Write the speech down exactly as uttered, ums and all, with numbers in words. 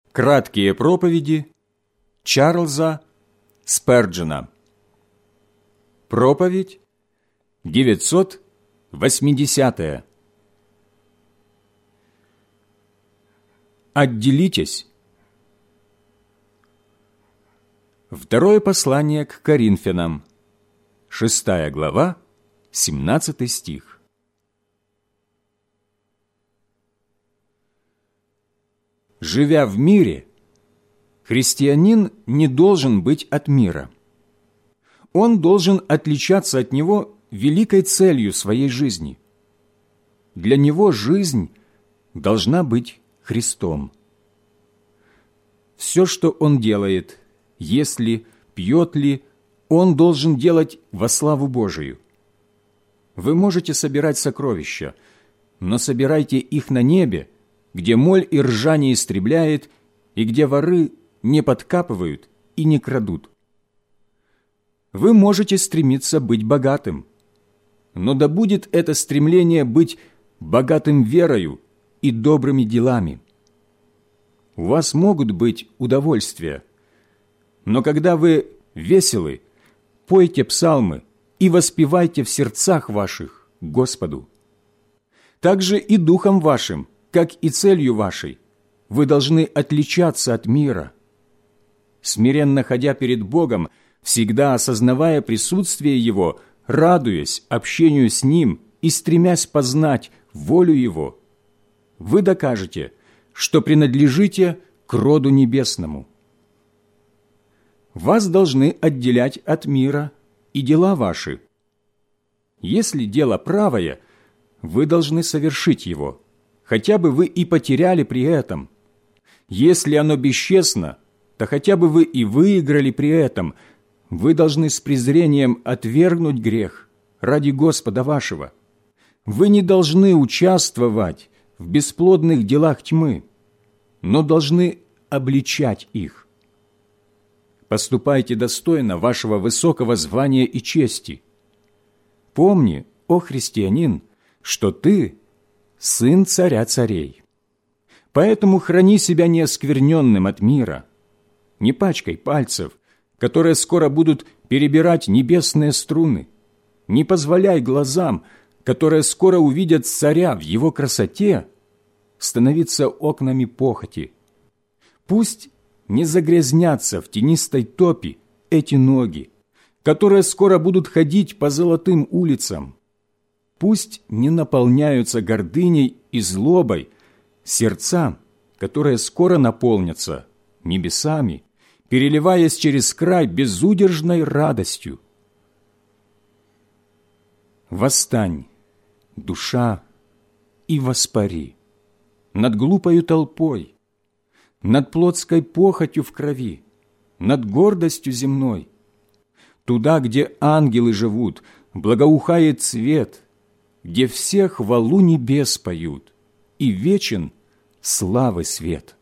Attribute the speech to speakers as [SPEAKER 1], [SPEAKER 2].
[SPEAKER 1] Краткие проповеди Чарльза Сперджена. Проповедь девятьсот восьмидесятая. Отделитесь. Второе послание к Коринфянам, шестая глава, семнадцатый стих. Живя в мире, христианин не должен быть от мира. Он должен отличаться от него великой целью своей жизни. Для него жизнь должна быть Христом. Все, что он делает, ест ли, пьет ли, он должен делать во славу Божию. Вы можете собирать сокровища, но собирайте их на небе, где моль и ржа не истребляет, и где воры не подкапывают и не крадут. Вы можете стремиться быть богатым, но да будет это стремление быть богатым верою и добрыми делами. У вас могут быть удовольствия, но когда вы веселы, пойте псалмы и воспевайте в сердцах ваших Господу. Также и духом вашим, как и целью вашей, вы должны отличаться от мира, смиренно ходя перед Богом, всегда осознавая присутствие Его, радуясь общению с Ним и стремясь познать волю Его. Вы докажете, что принадлежите к роду небесному. Вас должны отделять от мира и дела ваши. Если дело правое, вы должны совершить его, хотя бы вы и потеряли при этом. Если оно бесчестно, то хотя бы вы и выиграли при этом. Вы должны с презрением отвергнуть грех ради Господа вашего. Вы не должны участвовать в бесплодных делах тьмы, но должны обличать их. Поступайте достойно вашего высокого звания и чести. Помни, о христианин, что ты сын царя царей. Поэтому храни себя неоскверненным от мира, не пачкай пальцев, которые скоро будут перебирать небесные струны, не позволяй глазам, которые скоро увидят царя в его красоте, становиться окнами похоти. Пусть не загрязнятся в тенистой топи эти ноги, которые скоро будут ходить по золотым улицам. Пусть не наполняются гордыней и злобой сердца, которые скоро наполнятся небесами, переливаясь через край безудержной радостью. Восстань, душа, и воспари над глупою толпой, над плотской похотью в крови, над гордостью земной. Туда, где ангелы живут, благоухает цвет, где все хвалу небес поют, и вечен славы свет.